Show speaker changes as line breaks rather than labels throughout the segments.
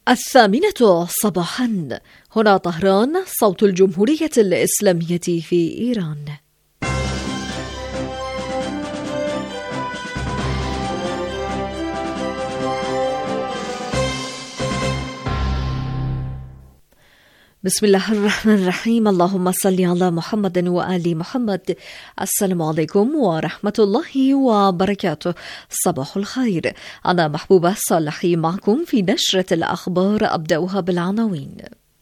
الثامنة صباحا، هنا طهران، صوت الجمهورية الإسلامية في إيران. بسم الله الرحمن الرحيم. اللهم صل على محمد وآل محمد. السلام عليكم ورحمة الله وبركاته. صباح الخير. أنا محبوبة صالحي معكم في نشرة الأخبار، أبدأها بالعناوين.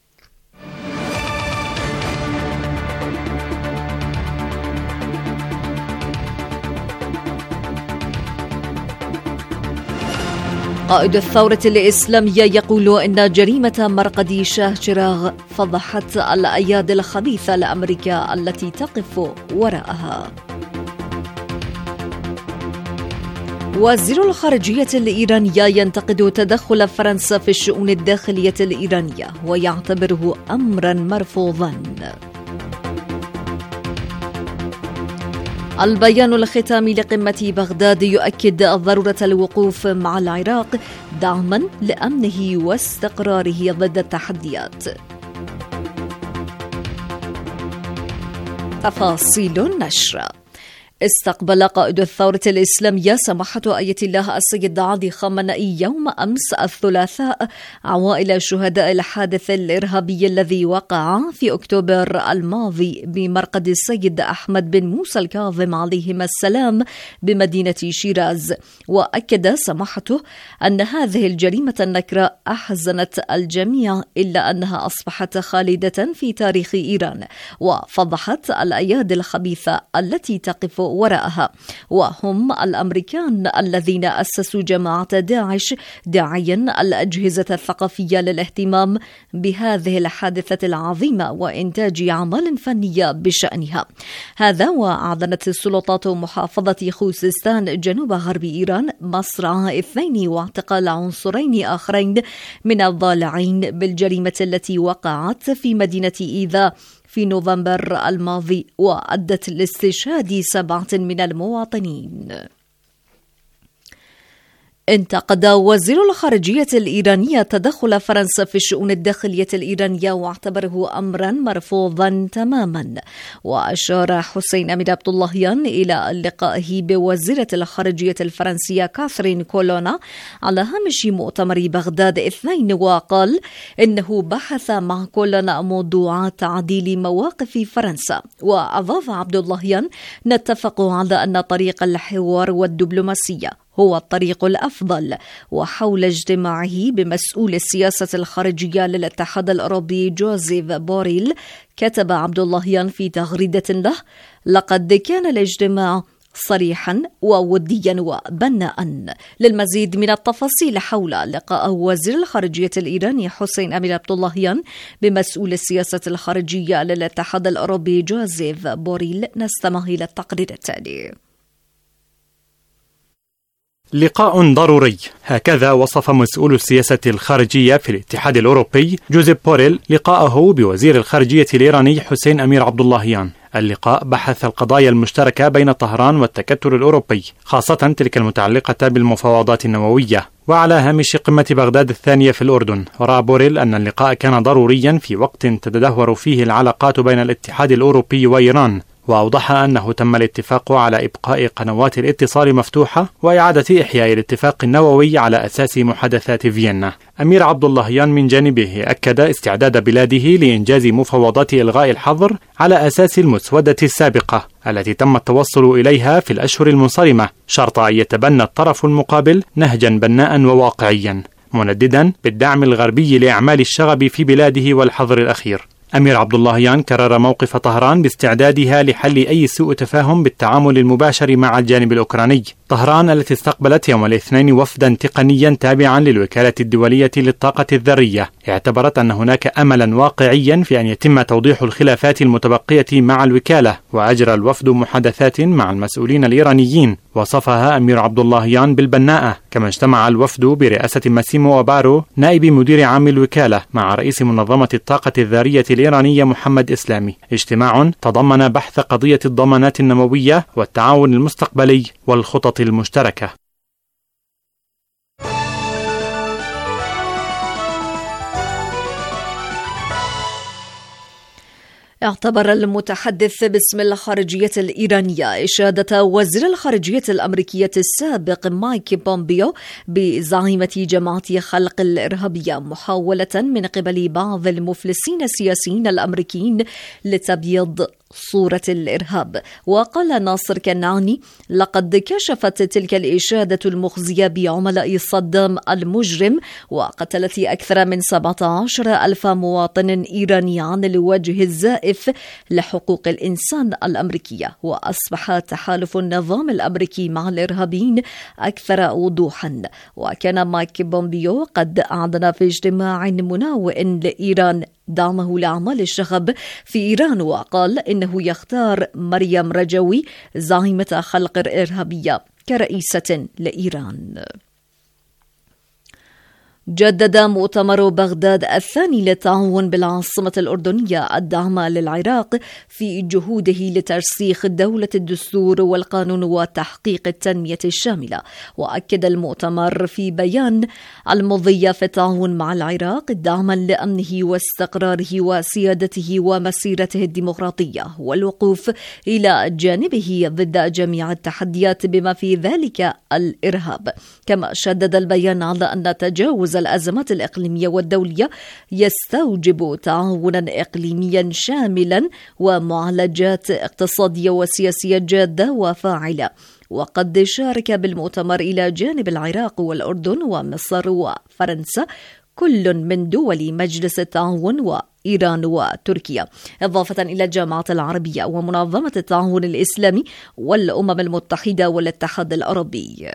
قائد الثورة الإسلامية يقول إن جريمة مرقد شاه شراغ فضحت الأيادي الخبيثة لأمريكا التي تقف وراءها. وزير الخارجية الإيرانية ينتقد تدخل فرنسا في الشؤون الداخلية الإيرانية ويعتبره أمرا مرفوضا. البيان الختامي لقمة بغداد يؤكد ضرورة الوقوف مع العراق دعما لأمنه واستقراره ضد التحديات. تفاصيل النشر. استقبل قائد الثورة الإسلامية سماحة آية الله السيد علي خامنئي يوم أمس الثلاثاء عوائل شهداء الحادث الإرهابي الذي وقع في أكتوبر الماضي بمرقد السيد أحمد بن موسى الكاظم عليهما السلام بمدينة شيراز. وأكد سماحته أن هذه الجريمة النكرة أحزنت الجميع إلا أنها أصبحت خالدة في تاريخ إيران وفضحت الأيادي الخبيثة التي تقف وراءها، وهم الأمريكان الذين أسسوا جماعة داعش داعيا الأجهزة الثقافية للاهتمام بهذه الحادثة العظيمة وإنتاج أعمال فنية بشأنها. هذا وأعلنت السلطات محافظة خوزستان جنوب غرب إيران مصرع 2 واعتقال عنصرين آخرين من الضالعين بالجريمة التي وقعت في مدينة إيذا في نوفمبر الماضي وأدت لاستشهاد 7 من المواطنين. انتقد وزير الخارجية الإيرانية تدخل فرنسا في الشؤون الداخلية الإيرانية واعتبره أمرا مرفوضا تماما. وأشار حسين أمير عبد اللهيان إلى لقائه بوزيرة الخارجية الفرنسية كاثرين كولونا على هامش مؤتمر بغداد 2 وقال إنه بحث مع كولونا موضوع تعديل مواقف فرنسا. وأضاف عبد اللهيان: نتفق على أن طريق الحوار والدبلوماسية هو الطريق الأفضل. وحول اجتماعه بمسؤول السياسة الخارجية للاتحاد الأوروبي جوزيف بوريل كتب عبد اللهيان في تغريدة له: لقد كان الاجتماع صريحا ووديا وبناء. للمزيد من التفاصيل حول لقاء وزير الخارجية الإيراني حسين أمير عبد اللهيان بمسؤول السياسة الخارجية للاتحاد الأوروبي جوزيف بوريل نستمع إلى التقرير التالي.
لقاء ضروري، هكذا وصف مسؤول السياسة الخارجية في الاتحاد الأوروبي جوزيف بوريل لقاءه بوزير الخارجية الإيراني حسين أمير عبد اللهيان. اللقاء بحث القضايا المشتركة بين طهران والتكتل الأوروبي، خاصة تلك المتعلقة بالمفاوضات النووية. وعلى هامش قمة بغداد الثانية في الأردن، رأى بوريل أن اللقاء كان ضروريا في وقت تتدهور فيه العلاقات بين الاتحاد الأوروبي وإيران، وأوضح أنه تم الاتفاق على إبقاء قنوات الاتصال مفتوحة وإعادة إحياء الاتفاق النووي على أساس محادثات فيينا. أمير عبد اللهيان من جانبه أكد استعداد بلاده لإنجاز مفاوضات إلغاء الحظر على أساس المسودة السابقة التي تم التوصل إليها في الأشهر المنصرمة، شرط أن يتبنى الطرف المقابل نهجا بناء وواقعيا، منددا بالدعم الغربي لأعمال الشغب في بلاده والحظر الأخير. أمير عبد اللهيان كرر موقف طهران باستعدادها لحل أي سوء تفاهم بالتعامل المباشر مع الجانب الأوكراني. طهران التي استقبلت يوم الاثنين وفدا تقنيا تابعا للوكالة الدولية للطاقة الذرية اعتبرت أن هناك أملا واقعيا في أن يتم توضيح الخلافات المتبقية مع الوكالة، وأجرى الوفد محادثات مع المسؤولين الإيرانيين وصفها أمير عبد اللهيان بالبناءة. كما اجتمع الوفد برئاسة ماسيمو أبارو نائب مدير عام الوكالة مع رئيس منظمة الطاقة الذرية الإيرانية محمد إسلامي، اجتماع تضمن بحث قضية الضمانات النووية والتعاون المستقبلي والخطط المشتركة.
اعتبر المتحدث باسم الخارجية الإيرانية إشادة وزير الخارجية الأمريكية السابق مايك بومبيو بزعيمة جماعة خلق الإرهابية محاولة من قبل بعض المفلسين السياسيين الأمريكيين لتبييض صورة الإرهاب. وقال ناصر كنعاني: لقد كشفت تلك الإشادة المخزية بعملاء صدام المجرم وقتلت أكثر من 17,000 مواطن إيراني عن الوجه الزائف لحقوق الإنسان الأمريكية، وأصبح تحالف النظام الأمريكي مع الإرهابيين أكثر وضوحا. وكان مايك بومبيو قد أعلن في اجتماع مناوئ لإيران دعمه لأعمال الشغب في إيران، وقال إنه يختار مريم رجوي زعيمة خلق الإرهابية كرئيسة لإيران. جدد مؤتمر بغداد الثاني للتعاون بالعاصمة الأردنية الدعم للعراق في جهوده لترسيخ دولة الدستور والقانون وتحقيق التنمية الشاملة. وأكد المؤتمر في بيان المضي في التعاون مع العراق دعما لأمنه واستقراره وسيادته ومسيرته الديمقراطية والوقوف إلى جانبه ضد جميع التحديات بما في ذلك الإرهاب. كما شدد البيان على أن تجاوز الأزمات الإقليمية والدولية يستوجب تعاونا إقليميا شاملا ومعالجات اقتصادية وسياسية جادة وفاعلة. وقد شارك بالمؤتمر إلى جانب العراق والأردن ومصر وفرنسا كل من دول مجلس التعاون وإيران وتركيا، إضافة إلى الجامعة العربية ومنظمة التعاون الإسلامي والأمم المتحدة والاتحاد الأوروبي.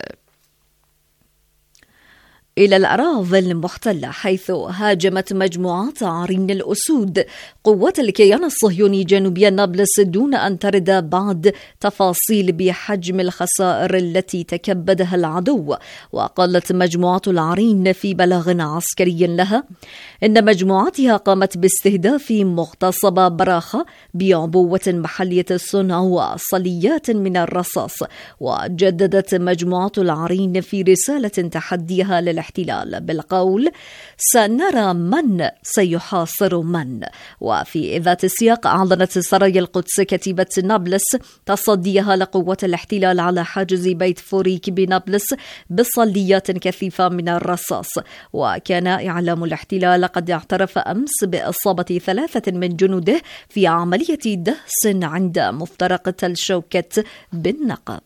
إلى الأراضي المحتلة، حيث هاجمت مجموعات عرين الأسود قوات الكيان الصهيوني جنوبي نابلس دون أن ترد بعد تفاصيل بحجم الخسائر التي تكبدها العدو. وقالت مجموعة العرين في بلاغ عسكري لها إن مجموعتها قامت باستهداف مغتصبة براخة بعبوة محلية الصنع وصليات من الرصاص. وجددت مجموعة العرين في رسالة تحديها للاحتلال بالقول: سنرى من سيحاصر من. وفي ذات السياق أعلنت سرايا القدس كتيبة نابلس تصديها لقوات الاحتلال على حاجز بيت فوريك بنابلس بصليات كثيفة من الرصاص. وكان إعلام الاحتلال قد اعترف أمس بإصابة 3 من جنوده في عملية دهس عند مفترق تل شوكت بالنقب.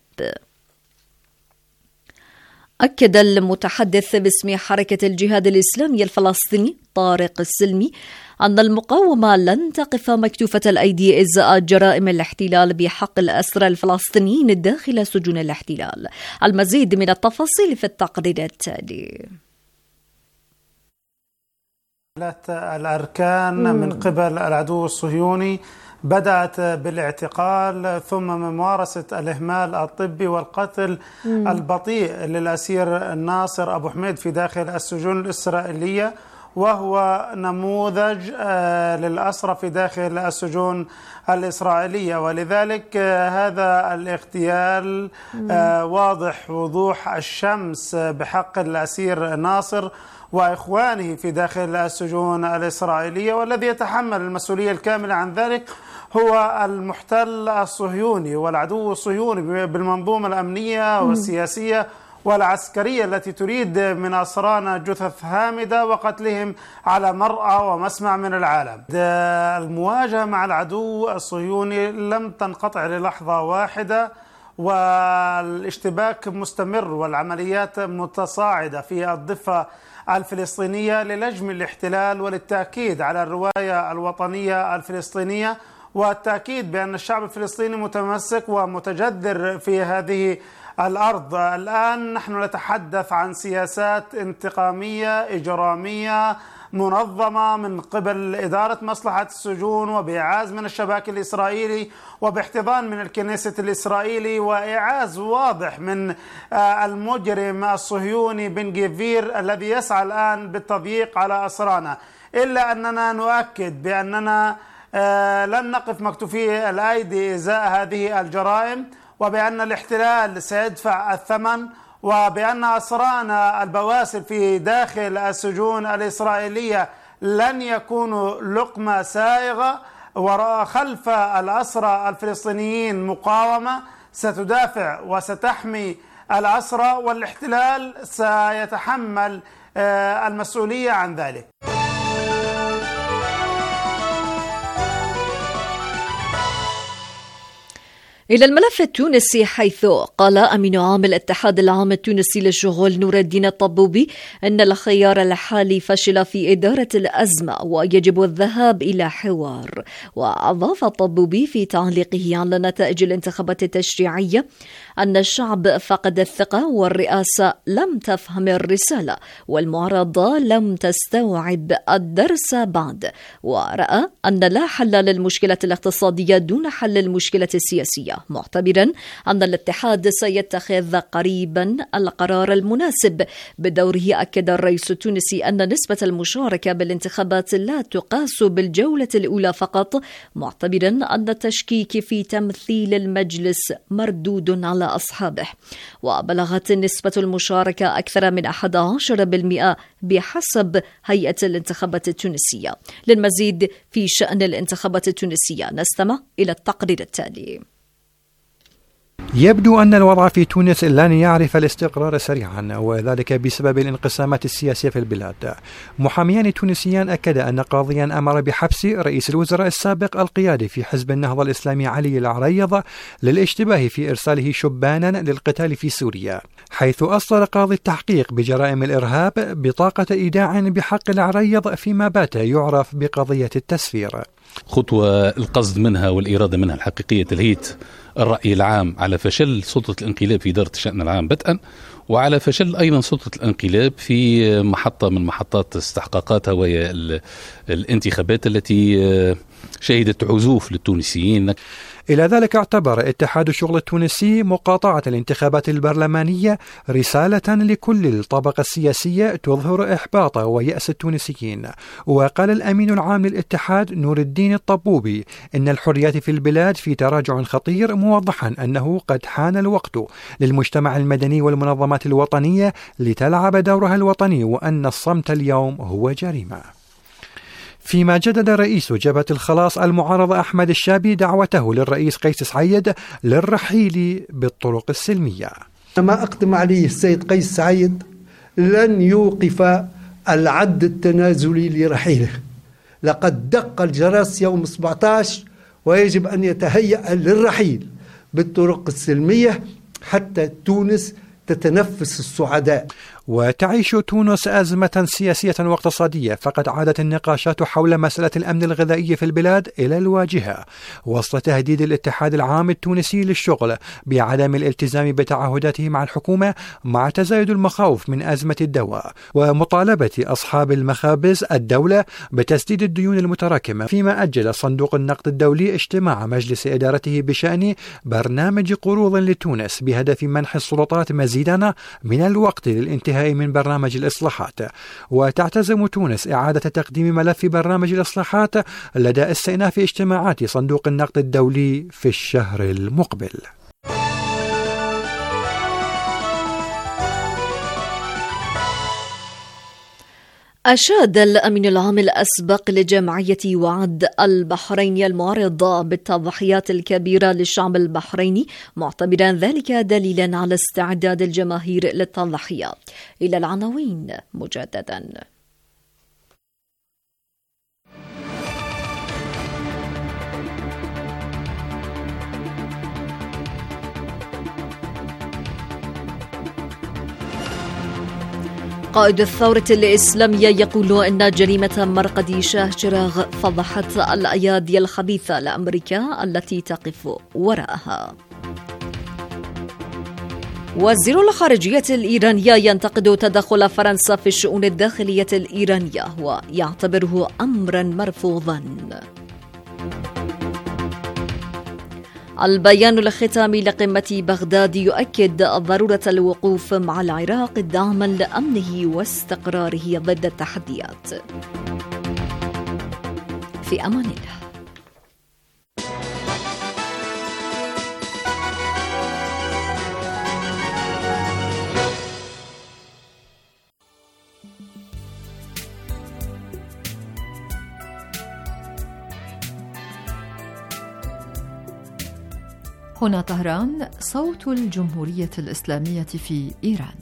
أكد المتحدث باسم حركة الجهاد الإسلامي الفلسطيني طارق السلمي أن المقاومة لن تقف مكتوفة الأيدي إزاء جرائم الاحتلال بحق الأسرى الفلسطينيين داخل سجون الاحتلال. المزيد من التفاصيل في التقرير التالي.
الأركان من قبل العدو الصهيوني بدأت بالاعتقال ثم ممارسة الإهمال الطبي والقتل البطيء للأسير ناصر أبو حميد في داخل السجون الإسرائيلية، وهو نموذج للأسرى في داخل السجون الإسرائيلية. ولذلك هذا الاغتيال واضح وضوح الشمس بحق الأسير ناصر وإخوانه في داخل السجون الإسرائيلية، والذي يتحمل المسؤولية الكاملة عن ذلك هو المحتل الصهيوني والعدو الصهيوني بالمنظومة الأمنية والسياسية والعسكرية التي تريد من أسرانا جثث هامدة وقتلهم على مرأى ومسمع من العالم. المواجهة مع العدو الصهيوني لم تنقطع للحظة واحدة، والاشتباك مستمر والعمليات متصاعدة في الضفة الفلسطينية للجم الاحتلال وللتأكيد على الرواية الوطنية الفلسطينية، والتأكيد بأن الشعب الفلسطيني متمسك ومتجذر في هذه الأرض. الآن نحن نتحدث عن سياسات انتقامية إجرامية منظمة من قبل إدارة مصلحة السجون وبإعاز من الشباك الإسرائيلي وباحتضان من الكنيسة الإسرائيلي وإعاز واضح من المجرم الصهيوني بن جفير الذي يسعى الآن بالتضييق على أسرانا. إلا أننا نؤكد بأننا لن نقف مكتوفي الأيدي إزاء هذه الجرائم، وبأن الاحتلال سيدفع الثمن، وبأن أسرانا البواسل في داخل السجون الإسرائيلية لن يكونوا لقمة سائغة وراء خلف الأسرى الفلسطينيين مقاومة ستدافع وستحمي الأسرى، والاحتلال سيتحمل المسؤولية عن ذلك.
إلى الملف التونسي، حيث قال أمين عام الاتحاد العام التونسي للشغل نور الدين الطبوبي أن الخيار الحالي فشل في إدارة الأزمة ويجب الذهاب إلى حوار. وأضاف الطبوبي في تعليقه على نتائج الانتخابات التشريعية أن الشعب فقد الثقة والرئاسة لم تفهم الرسالة والمعارضة لم تستوعب الدرس بعد، ورأى أن لا حل للمشكلة الاقتصادية دون حل المشكلة السياسية، معتبرا أن الاتحاد سيتخذ قريبا القرار المناسب. بدوره أكد الرئيس التونسي أن نسبة المشاركة بالانتخابات لا تقاس بالجولة الأولى فقط، معتبرا أن التشكيك في تمثيل المجلس مردود على أصحابه. وبلغت نسبة المشاركة أكثر من 11% بحسب هيئة الانتخابات التونسية. للمزيد في شأن الانتخابات التونسية نستمع إلى التقرير التالي.
يبدو أن الوضع في تونس لن يعرف الاستقرار سريعا، وذلك بسبب الانقسامات السياسية في البلاد. محاميان تونسيان أكد أن قاضيا أمر بحبس رئيس الوزراء السابق القيادي في حزب النهضة الإسلامي علي العريض للاشتباه في إرساله شبانا للقتال في سوريا، حيث أصدر قاضي التحقيق بجرائم الإرهاب بطاقة إيداع بحق العريض فيما بات يعرف بقضية التسفير.
خطوة القصد منها والإرادة منها الحقيقية تلهيت الرأي العام على فشل سلطة الانقلاب في إدارة الشأن العام بدءا، وعلى فشل أيضا سلطة الانقلاب في محطة من محطات استحقاقاتها وهي الانتخابات التي شهدت عزوف للتونسيين.
إلى ذلك اعتبر اتحاد الشغل التونسي مقاطعة الانتخابات البرلمانية رسالة لكل الطبقة السياسية تظهر إحباط ويأس التونسيين. وقال الأمين العام للاتحاد نور الدين الطبوبي إن الحريات في البلاد في تراجع خطير، موضحا أنه قد حان الوقت للمجتمع المدني والمنظمات الوطنية لتلعب دورها الوطني، وأن الصمت اليوم هو جريمة. فيما جدد رئيس جبهة الخلاص المعارضة أحمد الشابي دعوته للرئيس قيس سعيد للرحيل بالطرق السلمية.
ما أقدم عليه السيد قيس سعيد لن يوقف العد التنازلي لرحيله. لقد دق الجرس يوم 17 ويجب أن يتهيأ للرحيل بالطرق السلمية حتى تونس تتنفس السعداء.
وتعيش تونس أزمة سياسية واقتصادية، فقد عادت النقاشات حول مسألة الأمن الغذائي في البلاد إلى الواجهة وسط تهديد الاتحاد العام التونسي للشغل بعدم الالتزام بتعهداته مع الحكومة، مع تزايد المخاوف من أزمة الدواء ومطالبة أصحاب المخابز الدولة بتسديد الديون المتراكمة. فيما أجل صندوق النقد الدولي اجتماع مجلس إدارته بشأن برنامج قروض لتونس بهدف منح السلطات مزيدا من الوقت للانتهاء من برنامج الإصلاحات. وتعتزم تونس إعادة تقديم ملف برنامج الإصلاحات لدى استئناف اجتماعات صندوق النقد الدولي في الشهر المقبل.
أشاد الأمين العام الأسبق لجمعية وعد البحرين المعارضة بالتضحيات الكبيرة للشعب البحريني، معتبرا ذلك دليلا على استعداد الجماهير للتضحية. إلى العناوين مجددا. قائد الثورة الإسلامية يقول إن جريمة مرقد شاه شراغ فضحت الأيادي الخبيثة لأمريكا التي تقف وراءها. وزير الخارجية الإيرانية ينتقد تدخل فرنسا في الشؤون الداخلية الإيرانية ويعتبره أمرا مرفوضا. البيان الختامي لقمة بغداد يؤكد ضرورة الوقوف مع العراق دعما لأمنه واستقراره ضد التحديات. في أمان الله. هنا طهران، صوت الجمهورية الإسلامية في إيران.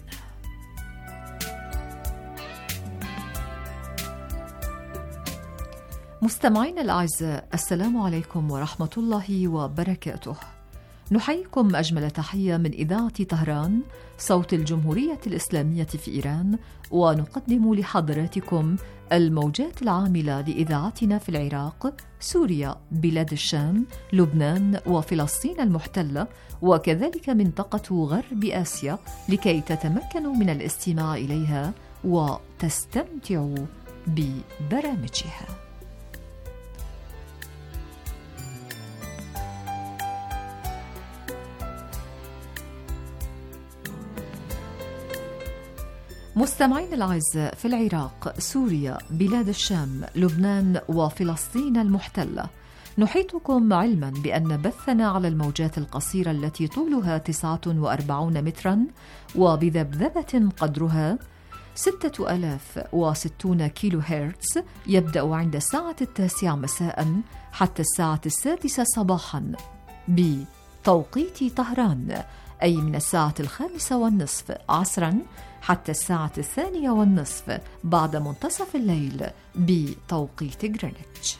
مستمعين الأعزاء، السلام عليكم ورحمة الله وبركاته. نحييكم أجمل تحية من إذاعة طهران، صوت الجمهورية الإسلامية في إيران، ونقدم لحضراتكم الموجات العاملة لإذاعتنا في العراق، سوريا، بلاد الشام، لبنان وفلسطين المحتلة، وكذلك منطقة غرب آسيا، لكي تتمكنوا من الاستماع إليها وتستمتعوا ببرامجها. مستمعين الأعزاء، في العراق، سوريا، بلاد الشام، لبنان وفلسطين المحتلة، نحيطكم علما بأن بثنا على الموجات القصيرة التي طولها 49 مترا وبذبذبة قدرها 6060 كيلو هرتز يبدأ عند الساعة 9 مساء حتى الساعة 6 صباحا بتوقيت طهران، أي من الساعة 5:30 عصرا حتى الساعة 2:30 بعد منتصف الليل بتوقيت غرينتش.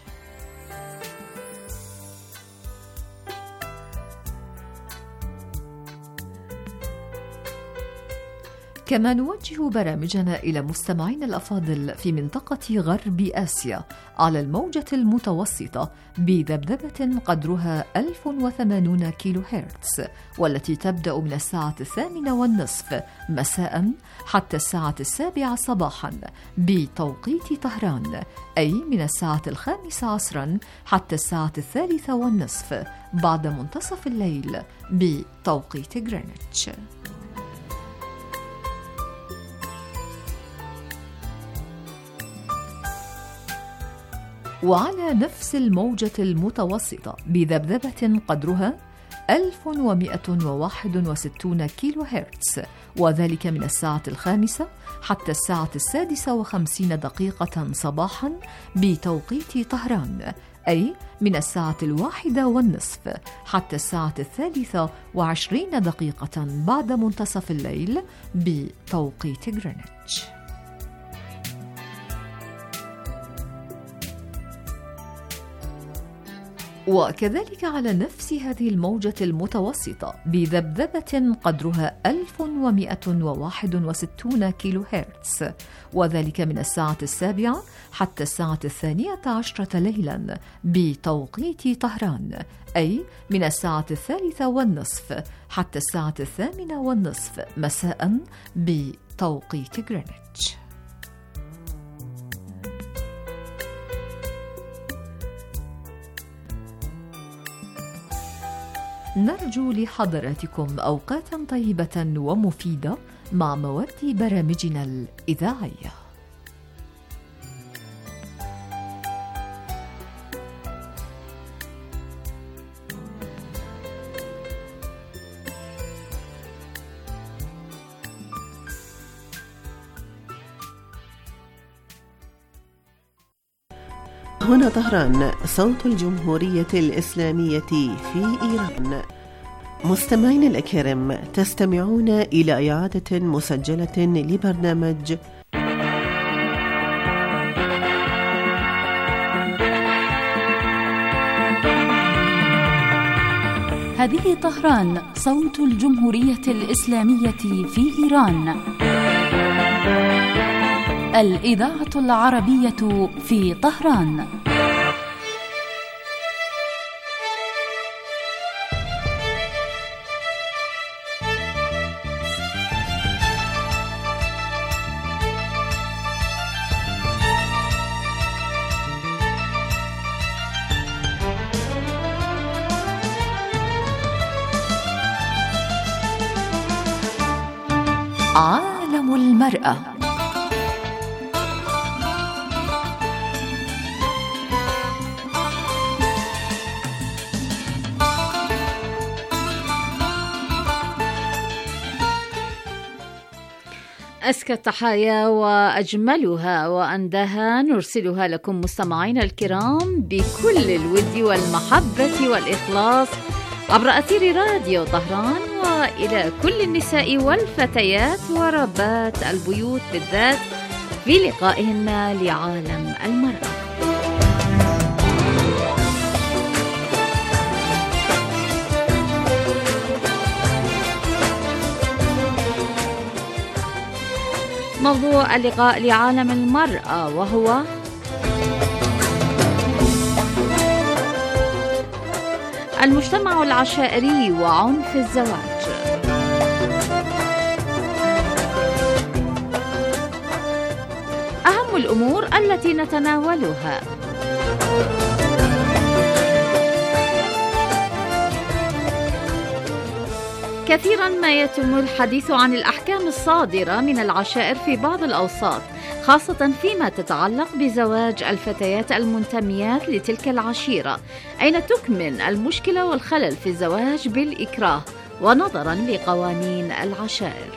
كما نوجه برامجنا إلى مستمعين الأفاضل في منطقة غرب آسيا على الموجة المتوسطة بذبذبة قدرها 1080 كيلو هرتز، والتي تبدأ من الساعة 8:30 مساء حتى الساعة 7 صباحا بتوقيت طهران، أي من الساعة 5 عصرا حتى الساعة 3:30 بعد منتصف الليل بتوقيت غرينتش. وعلى نفس الموجة المتوسطة بذبذبة قدرها 1161 كيلو هرتز، وذلك من الساعة 5 حتى الساعة 6:50 صباحا بتوقيت طهران، أي من الساعة 1:30 حتى الساعة 23 بعد منتصف الليل بتوقيت غرينتش. وكذلك على نفس هذه الموجة المتوسطة بذبذبة قدرها 1161 كيلو هرتز، وذلك من الساعة 7 حتى الساعة 12 ليلا بتوقيت طهران، أي من الساعة 3:30 حتى الساعة 8:30 مساء بتوقيت غرينتش. نرجو لحضراتكم أوقاتا طيبة ومفيدة مع مواد برامجنا الإذاعية.
هنا طهران، صوت الجمهورية الإسلامية في إيران. مستمعين الأكارم، تستمعون إلى إعادة مسجلة لبرنامج
هذه طهران، صوت الجمهورية الإسلامية في إيران، الإذاعة العربية في طهران.
عالم المرأة.
أزكى التحايا وأجملها وأندها نرسلها لكم مستمعينا الكرام بكل الود والمحبة والإخلاص عبر أثير راديو طهران، وإلى كل النساء والفتيات وربات البيوت بالذات في لقائهن لعالم المرأة. موضوع اللقاء لعالم المرأة وهو المجتمع العشائري وعنف الزواج. أهم الأمور التي نتناولها. كثيرا ما يتم الحديث عن الأحكام الصادرة من العشائر في بعض الأوساط، خاصة فيما تتعلق بزواج الفتيات المنتميات لتلك العشيرة، أين تكمن المشكلة والخلل في الزواج بالإكراه ونظرا لقوانين العشائر.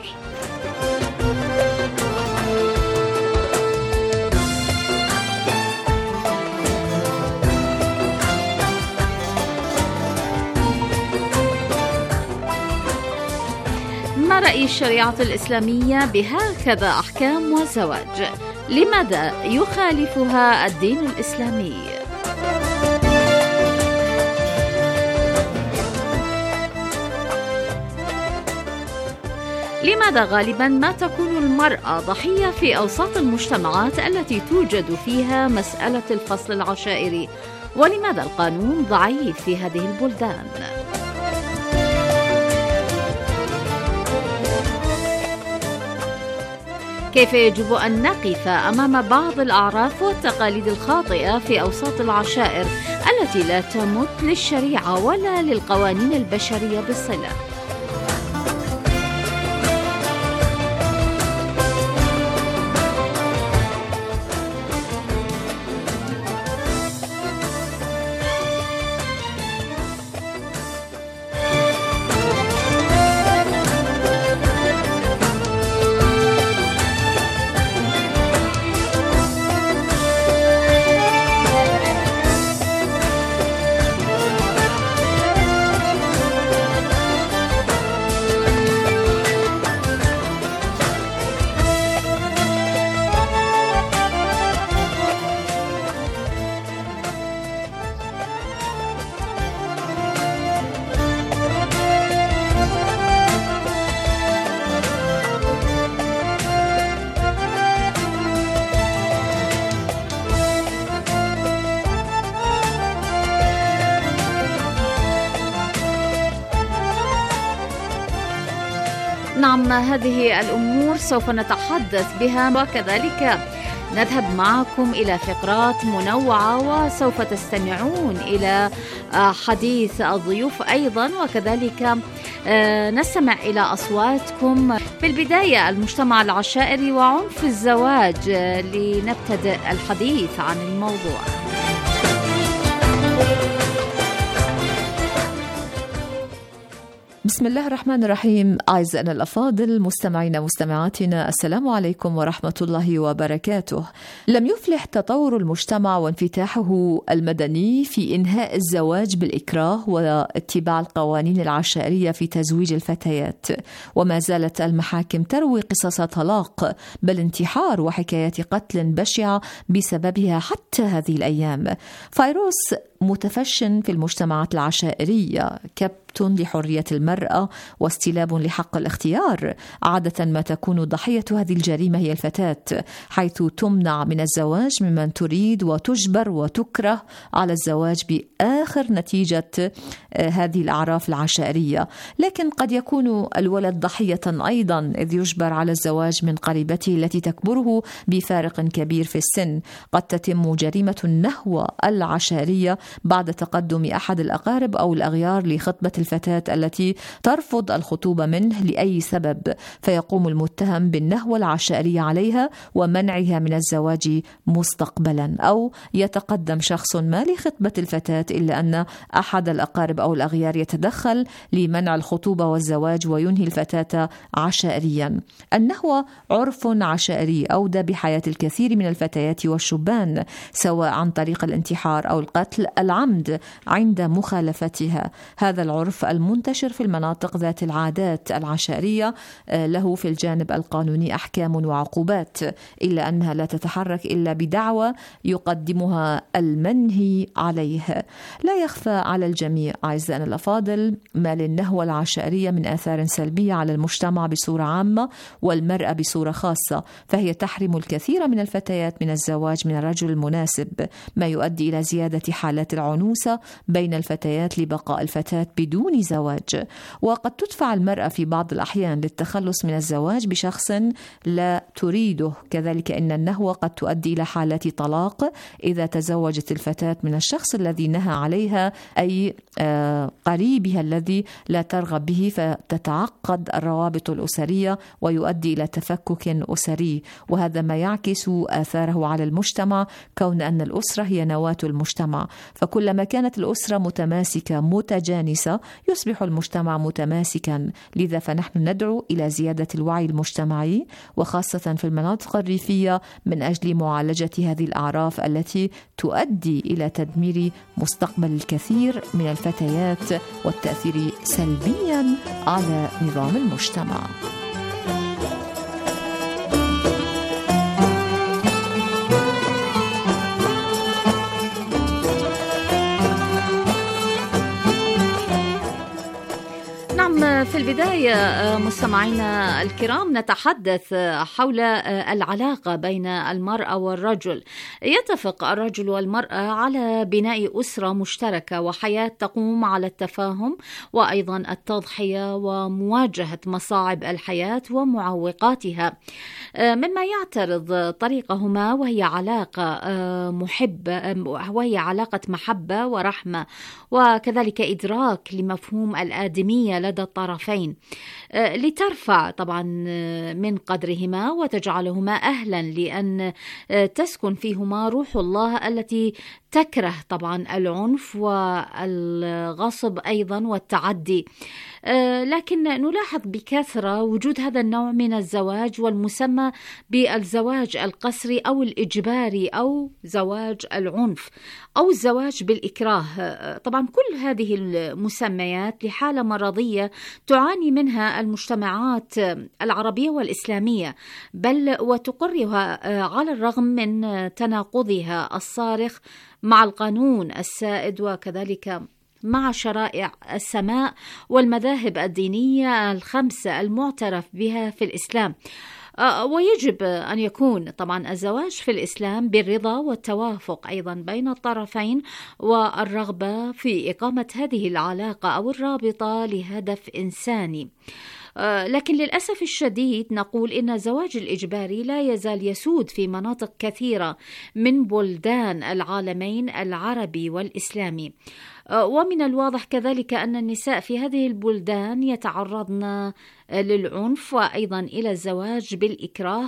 ما رأي الشريعة الإسلامية بهكذا أحكام والزواج؟ لماذا يخالفها الدين الإسلامي؟ لماذا غالبا ما تكون المرأة ضحية في أوساط المجتمعات التي توجد فيها مسألة الفصل العشائري؟ ولماذا القانون ضعيف في هذه البلدان؟ كيف يجب أن نقف أمام بعض الأعراف والتقاليد الخاطئة في أوساط العشائر التي لا تمت للشريعة ولا للقوانين البشرية بصلة؟ نعم، هذه الأمور سوف نتحدث بها، وكذلك نذهب معكم إلى فقرات منوعة، وسوف تستمعون إلى حديث الضيوف أيضا، وكذلك نستمع إلى أصواتكم. في البداية المجتمع العشائري وعنف الزواج، لنبتدئ الحديث عن الموضوع.
بسم الله الرحمن الرحيم. أعزائنا الأفاضل، مستمعينا مستمعاتنا، السلام عليكم ورحمة الله وبركاته. لم يفلح تطور المجتمع وانفتاحه المدني في إنهاء الزواج بالإكراه واتباع القوانين العشائرية في تزويج الفتيات، وما زالت المحاكم تروي قصص طلاق بل انتحار وحكايات قتل بشعة بسببها حتى هذه الأيام. فيروس متفش في المجتمعات العشائرية، كبت لحرية المرأة واستلاب لحق الاختيار. عادة ما تكون ضحية هذه الجريمة هي الفتاة، حيث تمنع من الزواج ممن تريد وتجبر وتكره على الزواج بآخر نتيجة هذه الأعراف العشائرية. لكن قد يكون الولد ضحية أيضا، إذ يجبر على الزواج من قريبته التي تكبره بفارق كبير في السن. قد تتم جريمة النهوة العشائرية بعد تقدم أحد الأقارب أو الأغيار لخطبة الفتاة التي ترفض الخطوبة منه لأي سبب، فيقوم المتهم بالنهوة العشائرية عليها ومنعها من الزواج مستقبلا. أو يتقدم شخص ما لخطبة الفتاة إلا أن أحد الأقارب أو الأغيار يتدخل لمنع الخطوبة والزواج وينهي الفتاة عشائريا. النهوة عرف عشائري أودى بحياة الكثير من الفتيات والشبان، سواء عن طريق الانتحار أو القتل العمد عند مخالفتها. هذا العرف المنتشر في المناطق ذات العادات العشائرية له في الجانب القانوني أحكام وعقوبات، إلا أنها لا تتحرك إلا بدعوى يقدمها المنهي عليه. لا يخفى على الجميع أعزائنا الأفاضل ما للنهوة العشائرية من آثار سلبية على المجتمع بصورة عامة والمرأة بصورة خاصة، فهي تحرم الكثير من الفتيات من الزواج من الرجل المناسب، ما يؤدي إلى زيادة حالات العنوسة بين الفتيات لبقاء الفتاة بدون زواج. وقد تدفع المرأة في بعض الأحيان للتخلص من الزواج بشخص لا تريده. كذلك إن النهوة قد تؤدي إلى حالات طلاق إذا تزوجت الفتاة من الشخص الذي نهى عليها، أي قريبها الذي لا ترغب به، فتتعقد الروابط الأسرية ويؤدي إلى تفكك أسري، وهذا ما يعكس آثاره على المجتمع، كون أن الأسرة هي نواة المجتمع، فكلما كانت الأسرة متماسكة متجانسة يصبح المجتمع متماسكا. لذا فنحن ندعو إلى زيادة الوعي المجتمعي وخاصة في المناطق الريفية من أجل معالجة هذه الأعراف التي تؤدي إلى تدمير مستقبل الكثير من الفتيات والتأثير سلبيا على نظام المجتمع.
في البداية مستمعينا الكرام نتحدث حول العلاقة بين المرأة والرجل. يتفق الرجل والمرأة على بناء أسرة مشتركة وحياة تقوم على التفاهم وأيضا التضحية ومواجهة مصاعب الحياة ومعوقاتها، مما يعترض طريقهما وهي علاقة محبة ورحمة، وكذلك إدراك لمفهوم الآدمية لدى الطرفين، لترفع طبعا من قدرهما وتجعلهما أهلا لأن تسكن فيهما روح الله التي تكره طبعا العنف والغصب أيضا والتعدي. لكن نلاحظ بكثرة وجود هذا النوع من الزواج والمسمى بالزواج القسري أو الإجباري أو زواج العنف أو الزواج بالإكراه. طبعا كل هذه المسميات لحالة مرضية تعاني منها المجتمعات العربية والإسلامية، بل وتقرها على الرغم من تناقضها الصارخ مع القانون السائد وكذلك مع شرائع السماء والمذاهب الدينية الخمسة المعترف بها في الإسلام. ويجب أن يكون طبعا الزواج في الإسلام بالرضا والتوافق أيضا بين الطرفين والرغبة في إقامة هذه العلاقة أو الرابطة لهدف إنساني. لكن للأسف الشديد نقول إن الزواج الإجباري لا يزال يسود في مناطق كثيرة من بلدان العالمين العربي والإسلامي، ومن الواضح كذلك أن النساء في هذه البلدان يتعرضن للعنف وأيضا إلى الزواج بالإكراه،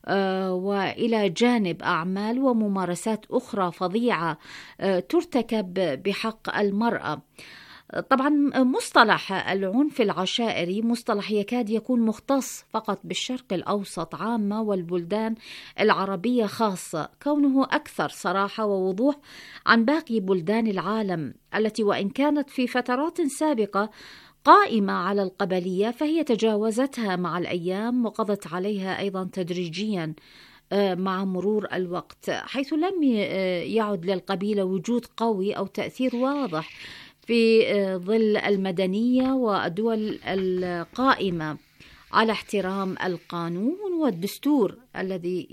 وإلى جانب أعمال وممارسات أخرى فظيعة ترتكب بحق المرأة. طبعا مصطلح العنف العشائري مصطلح يكاد يكون مختص فقط بالشرق الأوسط عامة والبلدان العربية خاصة، كونه أكثر صراحة ووضوح عن باقي بلدان العالم التي وإن كانت في فترات سابقة قائمة على القبلية فهي تجاوزتها مع الأيام وقضت عليها أيضا تدريجيا مع مرور الوقت، حيث لم يعد للقبيلة وجود قوي أو تأثير واضح في ظل المدنية والدول القائمة على احترام القانون والدستور الذي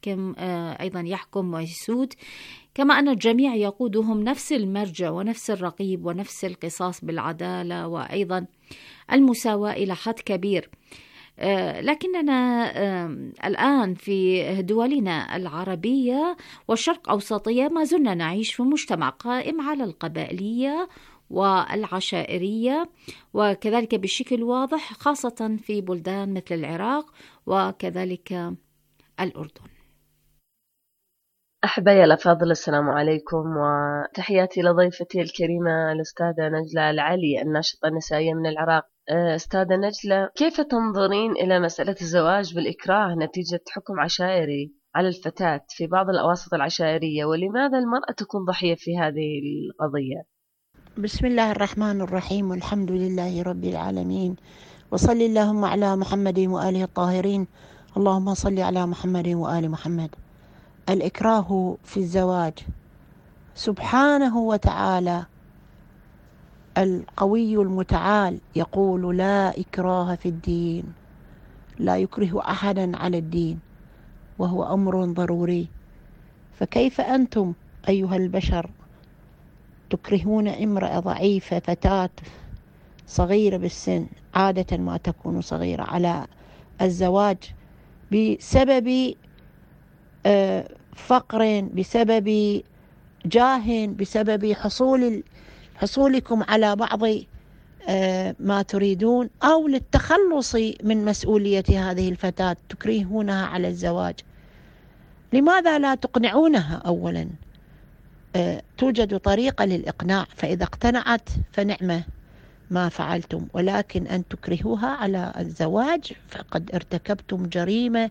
يحكم ويسود، كما أن الجميع يقودهم نفس المرجع ونفس الرقيب ونفس القصاص بالعدالة وأيضا المساواة إلى حد كبير. لكننا الآن في دولنا العربية والشرق أوسطية ما زلنا نعيش في مجتمع قائم على القبائلية والعشائرية، وكذلك بشكل واضح خاصة في بلدان مثل العراق وكذلك الأردن.
أحبائي الأفاضل، السلام عليكم وتحياتي لضيفتي الكريمة الأستاذة نجلة العلي الناشطة النسائية من العراق. أستاذة نجلة، كيف تنظرين إلى مسألة الزواج بالإكراه نتيجة حكم عشائري على الفتاة في بعض الأواسط العشائرية، ولماذا المرأة تكون ضحية في هذه القضية؟
بسم الله الرحمن الرحيم، والحمد لله رب العالمين، وصل اللهم على محمد وآله الطاهرين، اللهم صل على محمد وآل محمد. الإكراه في الزواج، سبحانه وتعالى القوي المتعال يقول: لا إكراه في الدين، لا يكره أحدا على الدين، وهو أمر ضروري. فكيف أنتم أيها البشر تكرهون امرأة ضعيفة، فتاة صغيرة بالسن، عادة ما تكون صغيرة، على الزواج بسبب فقر، بسبب جاه، بسبب حصولكم على بعض ما تريدون، أو للتخلص من مسؤولية هذه الفتاة تكرهونها على الزواج؟ لماذا لا تقنعونها أولا؟ توجد طريقة للإقناع، فإذا اقتنعت فنعمة ما فعلتم، ولكن أن تكرهوها على الزواج فقد ارتكبتم جريمة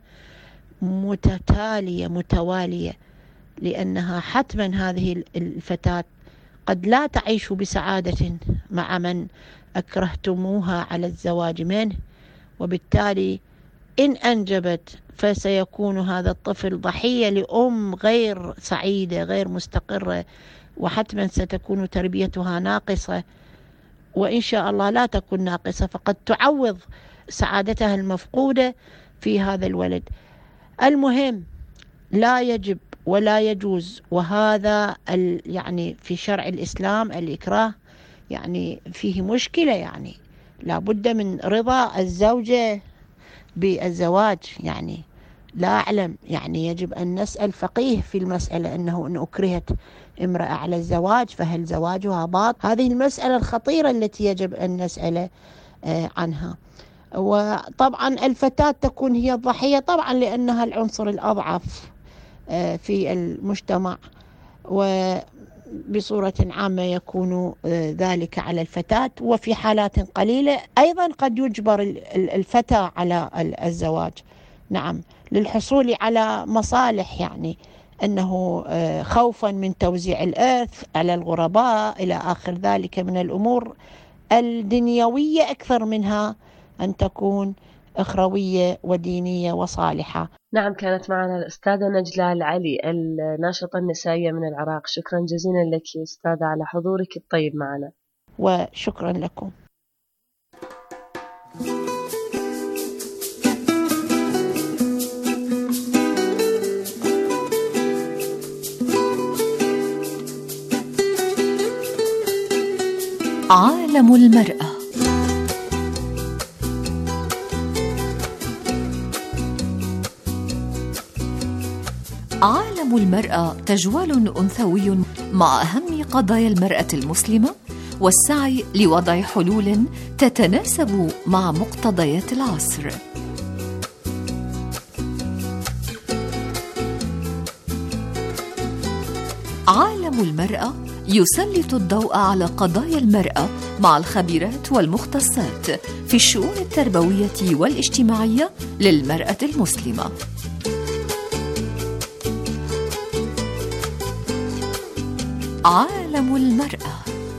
متوالية، لأنها حتما هذه الفتاة قد لا تعيش بسعادة مع من أكرهتموها على الزواج منه، وبالتالي إن أنجبت فسيكون هذا الطفل ضحية لأم غير سعيدة، غير مستقرة، وحتما ستكون تربيتها ناقصة، وإن شاء الله لا تكون ناقصة، فقد تعوض سعادتها المفقودة في هذا الولد. المهم، لا يجب ولا يجوز، وهذا يعني في شرع الإسلام الإكراه يعني فيه مشكلة، يعني لا بد من رضا الزوجة بالزواج. يعني لا أعلم، يعني يجب أن نسأل فقيه في المسألة، أنه إن أكرهت امرأة على الزواج فهل زواجها باطل؟ هذه المسألة الخطيرة التي يجب أن نسأل عنها. وطبعا الفتاة تكون هي الضحية طبعا لأنها العنصر الأضعف في المجتمع، وبصورة عامة يكون ذلك على الفتاة، وفي حالات قليلة أيضا قد يجبر الفتى على الزواج، نعم، للحصول على مصالح، يعني أنه خوفا من توزيع الإرث على الغرباء إلى آخر ذلك من الأمور الدنيوية، أكثر منها أن تكون أخروية ودينية وصالحة.
نعم، كانت معنا الأستاذة نجلة العلي، الناشطة النسائية من العراق. شكرا جزيلا لك أستاذة على حضورك الطيب معنا.
وشكرا لكم.
عالم المرأة. عالم المرأة تجوال أنثوي مع أهم قضايا المرأة المسلمة، والسعي لوضع حلول تتناسب مع مقتضيات العصر. عالم المرأة يسلط الضوء على قضايا المرأة مع الخبيرات والمختصات في الشؤون التربوية والاجتماعية للمرأة المسلمة. عالم المرأة.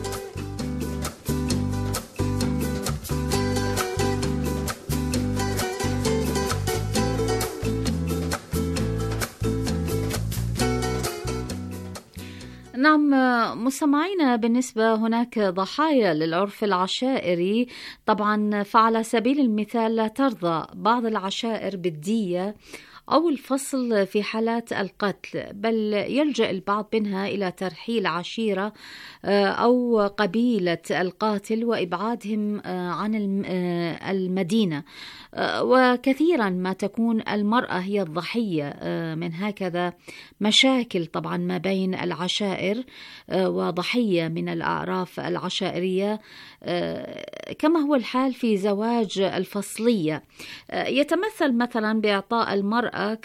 نعم مستمعينا، بالنسبة هناك ضحايا للعرف العشائري طبعا، فعلى سبيل المثال لا ترضى بعض العشائر بالدية أو الفصل في حالات القتل، بل يلجأ البعض منها إلى ترحيل عشيرة أو قبيلة القاتل وإبعادهم عن المدينة. وكثيرا ما تكون المرأة هي الضحية من هكذا مشاكل طبعا ما بين العشائر، وضحية من الأعراف العشائرية، كما هو الحال في زواج الفصلية. يتمثل مثلا بإعطاء المرأة المرأة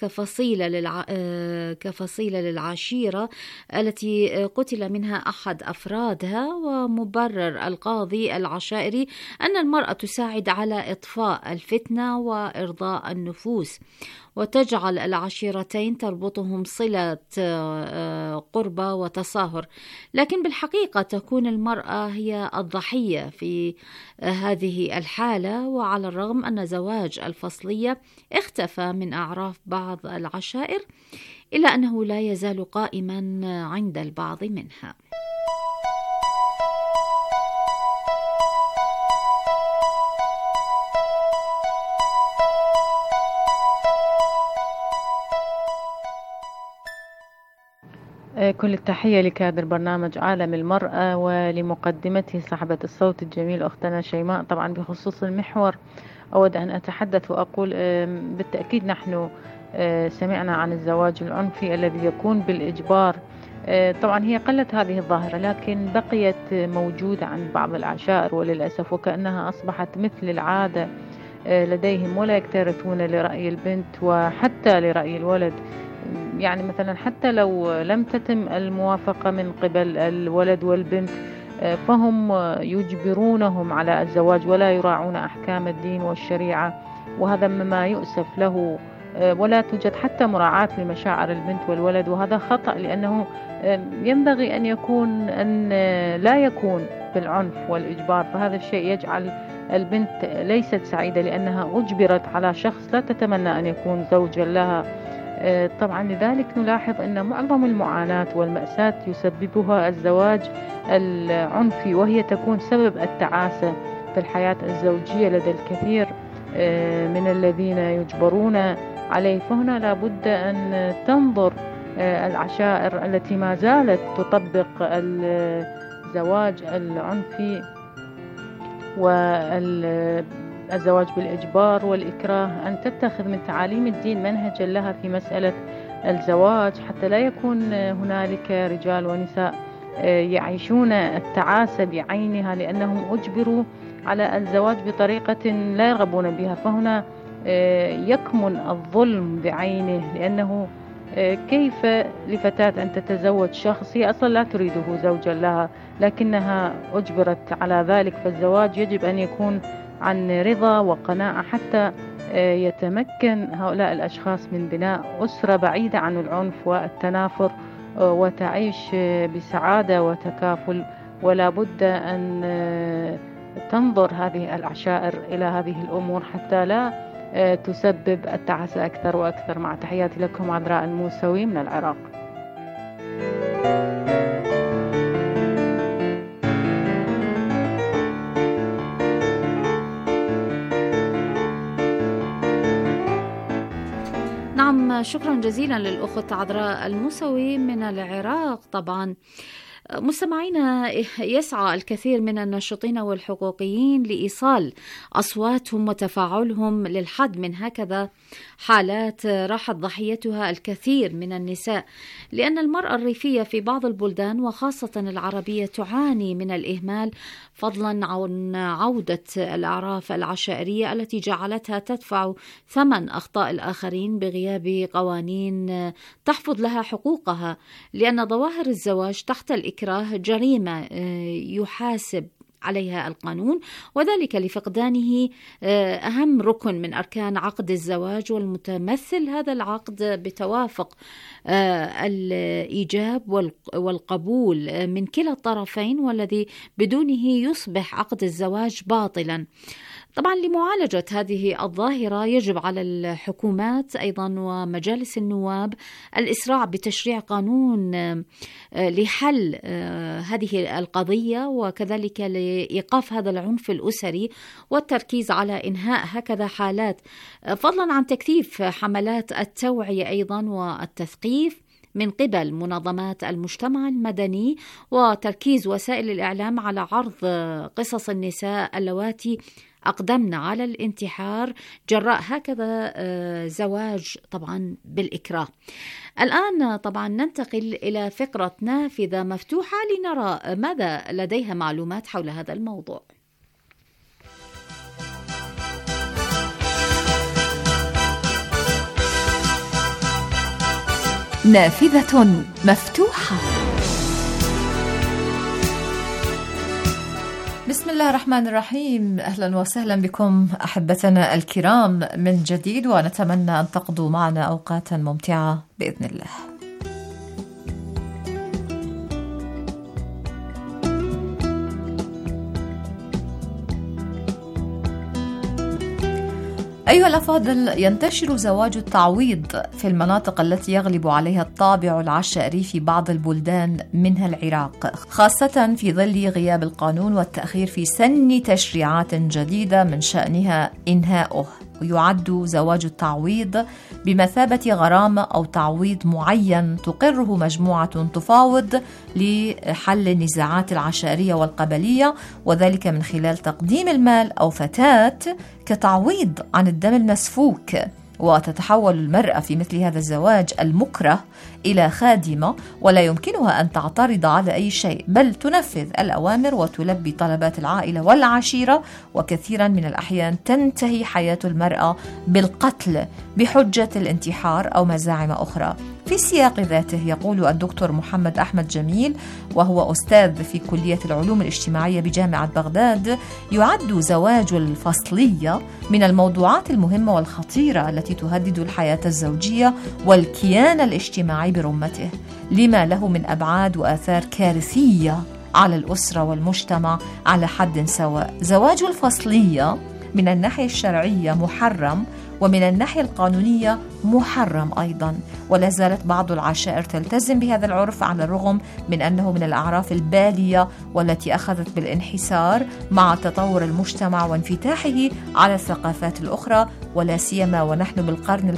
كفصيلة للعشيرة التي قتل منها أحد أفرادها، ومبرر القاضي العشائري أن المرأة تساعد على إطفاء الفتنة وإرضاء النفوس، وتجعل العشيرتين تربطهم صلة قربة وتصاهر، لكن بالحقيقة تكون المرأة هي الضحية في هذه الحالة. وعلى الرغم أن زواج الفصلية اختفى من أعراف بعض العشائر، إلا أنه لا يزال قائما عند البعض منها.
كل التحية لكادر برنامج عالم المرأة ولمقدمته صاحبة الصوت الجميل أختنا شيماء. طبعا بخصوص المحور أود أن أتحدث وأقول بالتأكيد نحن سمعنا عن الزواج العنفي الذي يكون بالإجبار. طبعا هي قلت هذه الظاهرة، لكن بقيت موجودة عند بعض العشائر وللأسف، وكأنها أصبحت مثل العادة لديهم، ولا يكترثون لرأي البنت وحتى لرأي الولد. يعني مثلا حتى لو لم تتم الموافقة من قبل الولد والبنت فهم يجبرونهم على الزواج ولا يراعون أحكام الدين والشريعة، وهذا مما يؤسف له. ولا توجد حتى مراعاة لمشاعر البنت والولد، وهذا خطأ، لأنه ينبغي أن لا يكون بالعنف والإجبار، فهذا الشيء يجعل البنت ليست سعيدة لأنها أجبرت على شخص لا تتمنى أن يكون زوجا لها. طبعا لذلك نلاحظ أن معظم المعاناة والمأساة يسببها الزواج العنفي، وهي تكون سبب التعاسة في الحياة الزوجية لدى الكثير من الذين يجبرون عليه. فهنا لابد أن تنظر العشائر التي ما زالت تطبق الزواج العنفي والزواج بالإجبار والإكراه أن تتخذ من تعاليم الدين منهجا لها في مسألة الزواج، حتى لا يكون هنالك رجال ونساء يعيشون التعاسة بعينها لأنهم أجبروا على الزواج بطريقة لا يرغبون بها. فهنا يكمن الظلم بعينه، لأنه كيف لفتاة أن تتزوج شخص هي أصلا لا تريده زوجا لها لكنها أجبرت على ذلك؟ فالزواج يجب أن يكون عن رضا وقناعة حتى يتمكن هؤلاء الأشخاص من بناء أسرة بعيدة عن العنف والتنافر وتعيش بسعادة وتكافل. ولا بد أن تنظر هذه العشائر إلى هذه الأمور حتى لا تسبب التعاسة أكثر وأكثر. مع تحياتي لكم عذراء الموسوي من العراق.
نعم، شكرا جزيلا للأخت عذراء الموسوي من العراق. طبعا مستمعينا، يسعى الكثير من الناشطين والحقوقيين لإيصال أصواتهم وتفاعلهم للحد من هكذا حالات راحت ضحيتها الكثير من النساء، لأن المرأة الريفية في بعض البلدان وخاصة العربية تعاني من الإهمال، فضلا عن عودة الأعراف العشائرية التي جعلتها تدفع ثمن أخطاء الآخرين بغياب قوانين تحفظ لها حقوقها، لأن ظواهر الزواج تحت الإكراه جريمة يحاسب عليها القانون، وذلك لفقدانه أهم ركن من أركان عقد الزواج، والمتمثل هذا العقد بتوافق الإيجاب والقبول من كلا الطرفين، والذي بدونه يصبح عقد الزواج باطلا. طبعا لمعالجة هذه الظاهرة يجب على الحكومات أيضا ومجالس النواب الإسراع بتشريع قانون لحل هذه القضية، وكذلك لإيقاف هذا العنف الأسري والتركيز على إنهاء هكذا حالات، فضلا عن تكثيف حملات التوعية أيضا والتثقيف من قبل منظمات المجتمع المدني، وتركيز وسائل الإعلام على عرض قصص النساء اللواتي أقدمن على الانتحار جراء هكذا زواج طبعا بالإكراه. الآن طبعا ننتقل إلى فقرة نافذة مفتوحة لنرى ماذا لديها معلومات حول هذا الموضوع.
نافذة مفتوحة. بسم الله الرحمن الرحيم. أهلا وسهلا بكم أحبتنا الكرام من جديد، ونتمنى أن تقضوا معنا أوقاتا ممتعة بإذن الله. أيها الأفاضل، ينتشر زواج التعويض في المناطق التي يغلب عليها الطابع العشائري في بعض البلدان منها العراق، خاصة في ظل غياب القانون والتأخير في سن تشريعات جديدة من شأنها إنهاؤه. ويعد زواج التعويض بمثابة غرامة أو تعويض معين تقره مجموعة تفاوض لحل النزاعات العشائرية والقبلية، وذلك من خلال تقديم المال أو فتاة كتعويض عن الدم المسفوك. وتتحول المرأة في مثل هذا الزواج المكره إلى خادمة، ولا يمكنها أن تعترض على أي شيء، بل تنفذ الأوامر وتلبي طلبات العائلة والعشيرة. وكثيرا من الأحيان تنتهي حياة المرأة بالقتل بحجة الانتحار أو مزاعم أخرى. في السياق ذاته يقول الدكتور محمد أحمد جميل، وهو أستاذ في كلية العلوم الاجتماعية بجامعة بغداد، يعد زواج الفصلية من الموضوعات المهمة والخطيرة التي تهدد الحياة الزوجية والكيان الاجتماعي برمته، لما له من أبعاد وآثار كارثية على الأسرة والمجتمع على حد سواء. زواج الفصلية من الناحية الشرعية محرم، ومن الناحية القانونية محرم أيضا، ولا زالت بعض العشائر تلتزم بهذا العرف على الرغم من أنه من الأعراف البالية والتي أخذت بالانحسار مع تطور المجتمع وانفتاحه على الثقافات الأخرى، ولا سيما ونحن بالقرن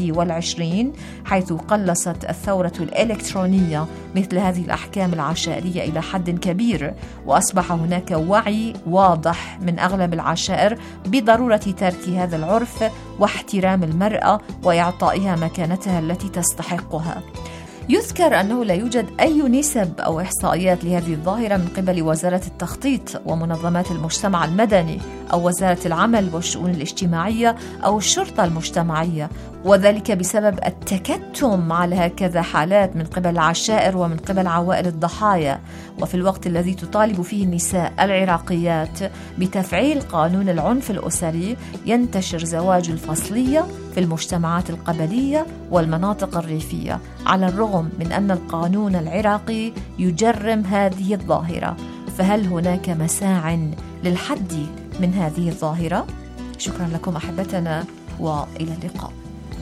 21 حيث قلصت الثورة الإلكترونية مثل هذه الأحكام العشائرية إلى حد كبير، وأصبح هناك وعي واضح من أغلب العشائر بضرورة ترك هذا العرف واحترام المرأة وإعطائها مكانتها التي تستحقها. يذكر أنه لا يوجد أي نسب أو إحصائيات لهذه الظاهرة من قبل وزارة التخطيط ومنظمات المجتمع المدني أو وزارة العمل والشؤون الاجتماعية أو الشرطة المجتمعية، وذلك بسبب التكتم على هكذا حالات من قبل العشائر ومن قبل عوائل الضحايا. وفي الوقت الذي تطالب فيه النساء العراقيات بتفعيل قانون العنف الأسري، ينتشر زواج الفصلية في المجتمعات القبلية والمناطق الريفية، على الرغم من أن القانون العراقي يجرم هذه الظاهرة. فهل هناك مساع للحد من هذه الظاهرة؟ شكرا لكم أحبتنا، وإلى اللقاء.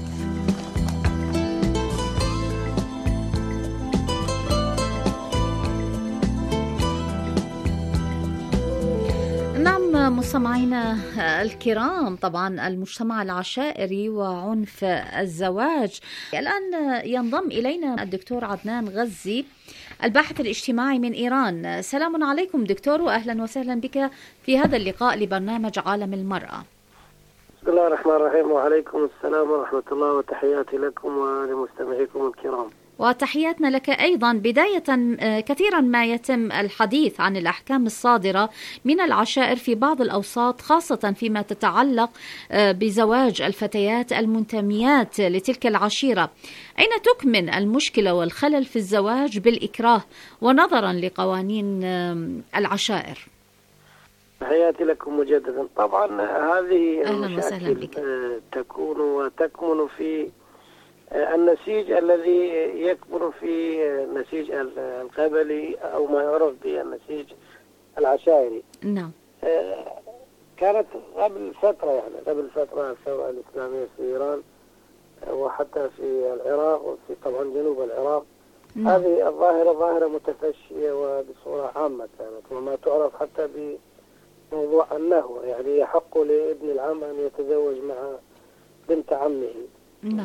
مستمعينا الكرام، طبعا المجتمع العشائري وعنف الزواج. الآن ينضم إلينا الدكتور عدنان غزي الباحث الاجتماعي من إيران. سلام عليكم دكتور، وأهلا وسهلا بك في هذا اللقاء لبرنامج عالم المرأة.
بسم الله الرحمن الرحيم، وعليكم السلام ورحمة الله، وتحياتي لكم ولمستمعيكم الكرام.
وتحياتنا لك أيضا. بداية، كثيرا ما يتم الحديث عن الأحكام الصادرة من العشائر في بعض الأوساط، خاصة فيما تتعلق بزواج الفتيات المنتميات لتلك العشيرة. أين تكمن المشكلة والخلل في الزواج بالإكراه ونظرا لقوانين العشائر؟
تحياتي لكم مجددا. طبعا هذه
المشاكل
تكون وتكمن في النسيج الذي يكمن في النسيج القبلي أو ما يعرف بالنسيج العشائري.
نعم.
كانت قبل فترة الثورة الإسلامية في إيران وحتى في العراق وفي طبعا جنوب العراق. نعم. هذه الظاهرة ظاهرة متفشية وبصورة عامة كانت، وما تعرف حتى بموضوع النهوة، يعني يحق لابن العم أن يتزوج مع بنت عمه. نعم.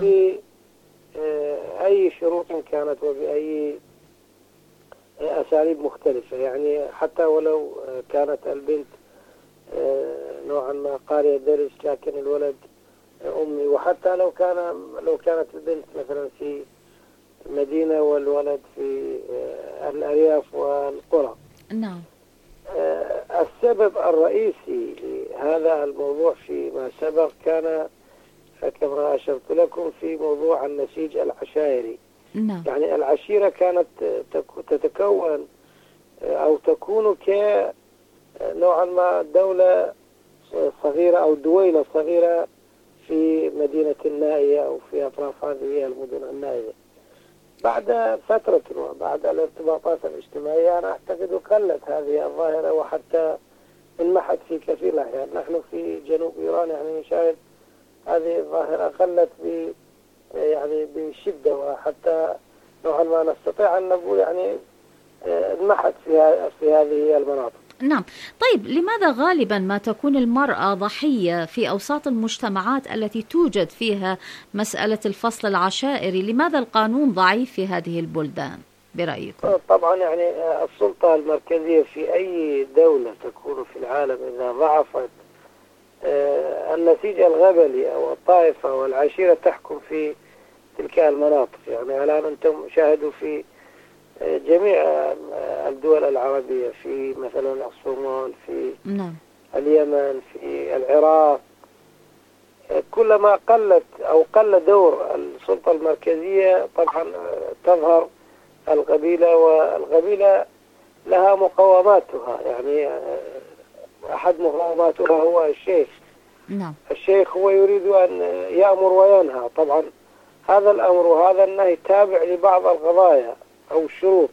بأي شروط كانت وبأي أساليب مختلفة، يعني حتى ولو كانت البنت نوعا ما قارئة درس لكن الولد أمي، وحتى لو كانت البنت مثلا في المدينة والولد في الأرياف والقرى.
نعم.
السبب الرئيسي لهذا الموضوع فيما سبق كان كما أشرت لكم في موضوع النسيج العشائري.
نعم.
يعني العشيرة كانت تتكون أو تكون نوعا ما دولة صغيرة أو دويلة صغيرة في مدينة النائية أو في أطراف هذه المدن النائية. بعد فترة وبعد الارتباطات الاجتماعية أنا أعتقد قلت هذه الظاهرة وحتى انمحت في كثير الأحيان. نحن في جنوب إيران يعني نشاهد هذه الظاهرة قلت يعني بشدة، وحتى نوعا ما نستطيع أن نقول يعني انمحت في هذه المناطق.
نعم. طيب لماذا غالبا ما تكون المرأة ضحية في أوساط المجتمعات التي توجد فيها مسألة الفصل العشائري؟ لماذا القانون ضعيف في هذه البلدان برأيكم؟
طبعا يعني السلطة المركزية في أي دولة تكون في العالم إذا ضعفت النسيج الغبلي أو الطائفة والعشيرة تحكم في تلك المناطق. يعني الآن أنتم شاهدوا في جميع الدول العربية، في مثلا الصومال، في اليمن، في العراق، كلما قل دور السلطة المركزية طبعا تظهر القبيلة، والقبيلة لها مقاوماتها. يعني أحد مقاوماتها هو الشيخ.
نعم.
الشيخ هو يريد أن يأمر وينهى. طبعا هذا الأمر وهذا النهي تابع لبعض القضايا أو الشروط.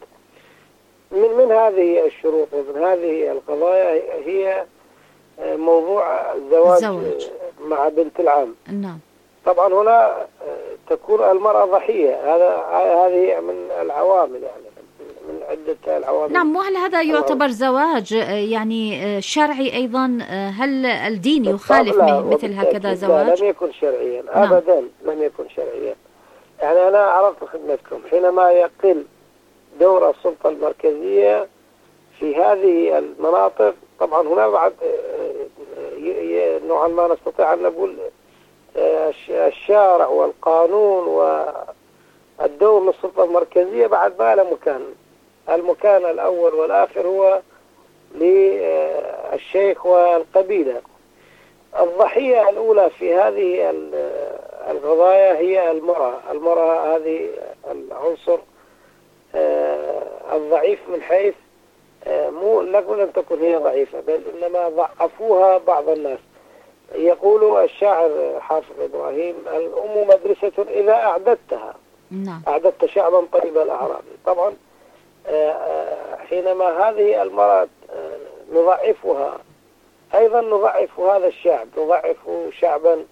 من هذه الشروط ومن هذه القضايا هي موضوع الزواج مع بنت العم.
نعم.
طبعا هنا تكون المرأة ضحية. هذه من العوامل، يعني من عدة العوامل.
نعم. وهل هذا يعتبر زواج يعني شرعي أيضا؟ هل الدين يخالف مثل هكذا زواج؟
لم يكن شرعيا أبدا. لم يكن شرعيا. يعني أنا عرفت خدمتكم حينما يقل دور السلطة المركزية في هذه المناطق. طبعا هنا بعد نوعا ما نستطيع أن نقول الشارع والقانون والدور للسلطة المركزية بعد ما له مكان. المكان الأول والآخر هو للشيخ والقبيلة. الضحية الأولى في هذه القضايا هي المرأة. المرأة هذه العنصر الضعيف، من حيث مو نقول أن تكون هي ضعيفة، بل إنما ضعفوها بعض الناس. يقول الشاعر حافظ إبراهيم: الأم مدرسة إذا أعددتها.
نعم.
أعددت شعبا طيب الأعراب. طبعا حينما هذه المرأة نضعفها، أيضا نضعف هذا الشعب، نضعف شعبا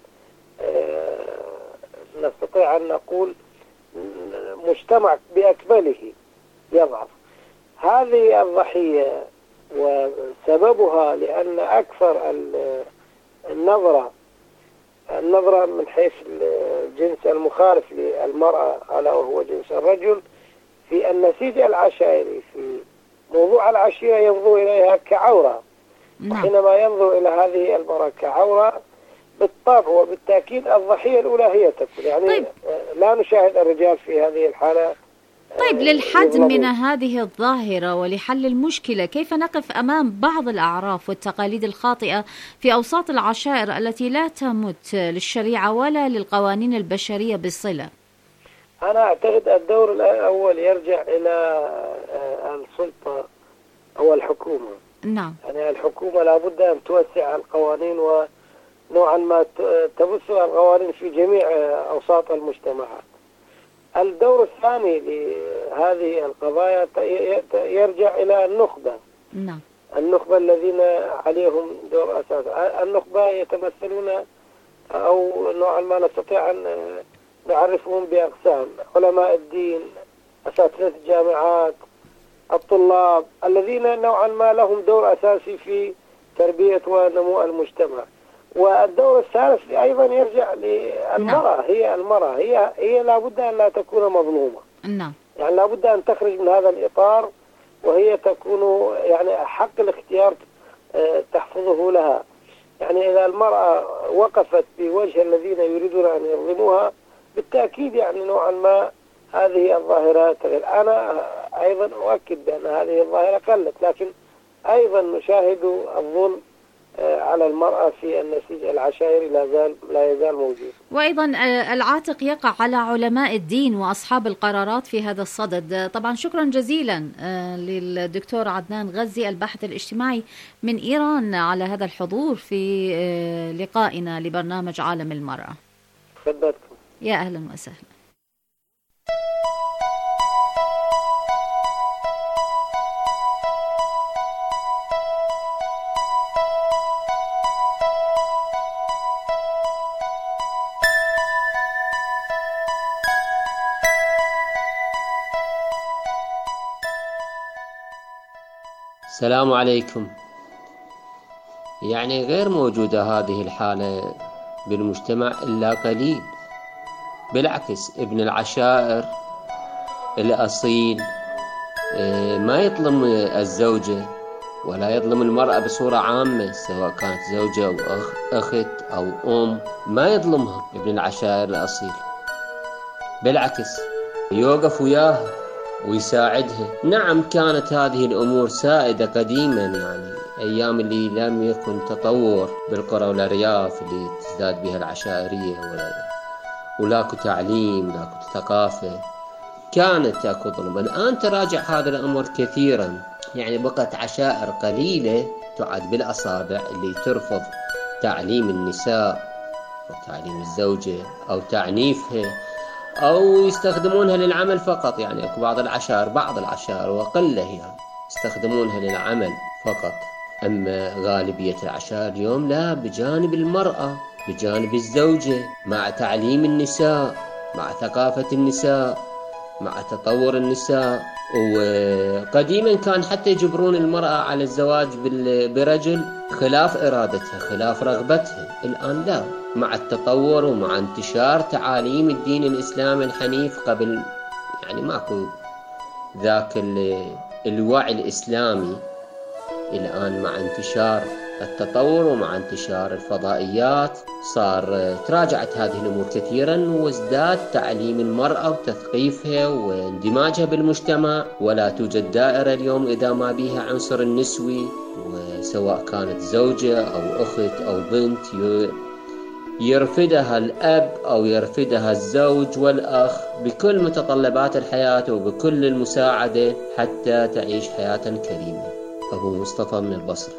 نستطيع أن نقول مجتمع بأكمله يضعف. هذه الضحية وسببها لأن أكثر النظرة من حيث الجنس المخالف للمرأة ألا وهو جنس الرجل في النسيج العشائري، في موضوع العشيرة ينظر إليها كعورة. وحينما ينظر إلى هذه المرأة كعورة بالطبع وبالتأكيد الضحية الأولى هي تكون. يعني طيب. لا نشاهد الرجال في هذه الحالة.
طيب للحد من هذه الظاهرة ولحل المشكلة، كيف نقف أمام بعض الأعراف والتقاليد الخاطئة في أوساط العشائر التي لا تمت للشريعة ولا للقوانين البشرية بصلة؟
أنا أعتقد الدور الأول يرجع إلى السلطة أو الحكومة.
نعم.
يعني الحكومة لابد أن توسع القوانين ونوعا ما تبث القوانين في جميع أوساط المجتمعات. الدور الثاني لهذه القضايا يرجع إلى النخبة.
نعم.
النخبة الذين عليهم دور أساسي. النخبة يتمثلون أو نوعا ما نستطيع أن نعرفهم بأقسام: علماء الدين، أساتذة الجامعات، الطلاب، الذين نوعا ما لهم دور أساسي في تربية ونمو المجتمع. والدور الثالث أيضا يرجع للمرأة. هي المرأة هي لابد أن لا تكون مظلومة.
نعم.
يعني لابد أن تخرج من هذا الإطار، وهي تكون يعني حق الاختيار تحفظه لها. يعني إذا المرأة وقفت بوجه الذين يريدون أن يظلموها بالتأكيد يعني نوعا ما هذه الظاهرة تغير. أنا أيضا أؤكد بأن هذه الظاهرة قلت، لكن أيضا نشاهد الظلم على المرأة في النسيج العشائري لا يزال موجود.
وأيضا العاتق يقع على علماء الدين وأصحاب القرارات في هذا الصدد. طبعا شكرا جزيلا للدكتور عدنان غزي الباحث الاجتماعي من إيران على هذا الحضور في لقائنا لبرنامج عالم المرأة.
خدمتكم.
يا أهلا وسهلا.
السلام عليكم. يعني غير موجودة هذه الحالة بالمجتمع إلا قليل. بالعكس ابن العشائر الأصيل ما يظلم الزوجة ولا يظلم المرأة بصورة عامة، سواء كانت زوجة أو أخت أو أم، ما يظلمها ابن العشائر الأصيل. بالعكس يوقف وياها ويساعدها. نعم كانت هذه الأمور سائدة قديما، يعني أيام اللي لم يكن تطور بالقرى والأرياف اللي تزداد بها العشائرية ولاكو تعليم لاكو ثقافة، كانت اكو ظلم. الآن تراجع هذا الأمر كثيرا، يعني بقت عشائر قليلة تعد بالأصابع اللي ترفض تعليم النساء وتعليم الزوجة أو تعنيفها أو يستخدمونها للعمل فقط. يعني أكو بعض العشائر وقلة يعني يستخدمونها للعمل فقط. أما غالبية العشائر اليوم لا، بجانب المرأة بجانب الزوجة، مع تعليم النساء، مع ثقافة النساء، مع تطور النساء. وقديما كان حتى يجبرون المرأة على الزواج برجل خلاف إرادتها خلاف رغبتها. الآن لا، مع التطور ومع انتشار تعاليم الدين الإسلامي الحنيف، قبل يعني ماكو ذاك الوعي الإسلامي. الآن مع انتشار التطور ومع انتشار الفضائيات صار تراجعت هذه الأمور كثيرا، وازداد تعليم المرأة وتثقيفها واندماجها بالمجتمع. ولا توجد دائرة اليوم إذا ما بيها عنصر النسوي، وسواء كانت زوجة أو أخت أو بنت يرفدها الأب أو يرفدها الزوج والأخ بكل متطلبات الحياة وبكل المساعدة حتى تعيش حياة كريمة. أبو مصطفى من البصرة.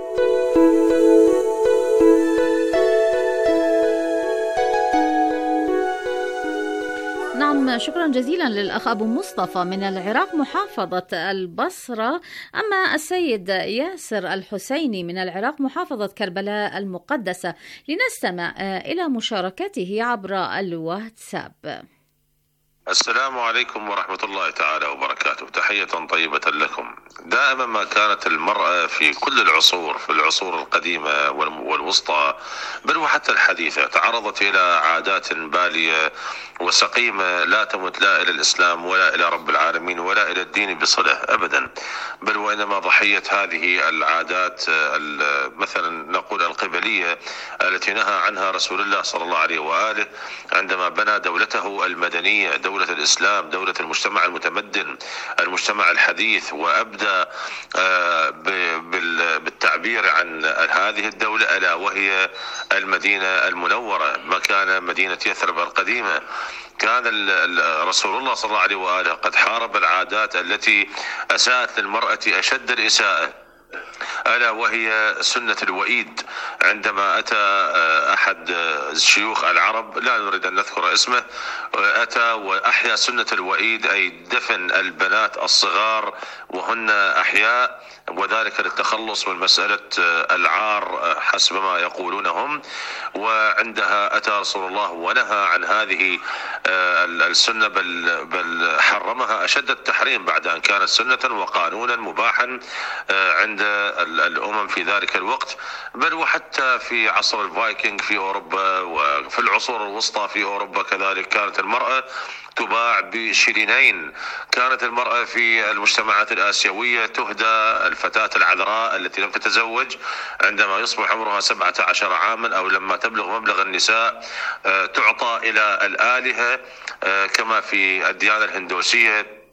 نعم شكرا جزيلا للأخ أبو مصطفى من العراق محافظة البصرة. أما السيد ياسر الحسيني من العراق محافظة كربلاء المقدسة، لنستمع إلى مشاركته عبر الواتساب.
السلام عليكم ورحمة الله تعالى وبركاته. تحية طيبة لكم. دائما ما كانت المرأة في كل العصور، في العصور القديمة والوسطى بل وحتى الحديثة، تعرضت إلى عادات بالية وسقيمة لا تمت لا إلى الإسلام ولا إلى رب العالمين ولا إلى الدين بصلة أبدا، بل وإنما ضحية هذه العادات مثلا نقول القبلية التي نهى عنها رسول الله صلى الله عليه وآله عندما بنى دولته المدنية، دولة الإسلام، دولة المجتمع المتمدن، المجتمع الحديث، وأبدأ بالتعبير عن هذه الدولة ألا وهي المدينة المنورة مكان مدينة يثرب القديمة. كان رسول الله صلى الله عليه وآله قد حارب العادات التي أساءت للمرأة أشد الإساءة، ألا وهي سنة الوئيد. عندما أتى أحد شيوخ العرب لا نريد أن نذكر اسمه، أتى وأحيا سنة الوئيد، أي دفن البنات الصغار وهن أحياء، وذلك للتخلص من مسألة العار حسب ما يقولون هم. وعندها أتى رسول الله ونهى عن هذه السنة، بل حرمها أشد التحريم بعد أن كانت سنة وقانونا مباحا عند الأمم في ذلك الوقت، بل وحتى في عصر الفايكنج في أوروبا وفي العصور الوسطى في أوروبا كذلك كانت المرأة تباع بشلينين. كانت المرأة في المجتمعات الآسيوية تهدى الفتاة العذراء التي لم تتزوج عندما يصبح عمرها 17 عاما أو لما تبلغ مبلغ النساء تعطى إلى الآلهة كما في الديانة الهندوسية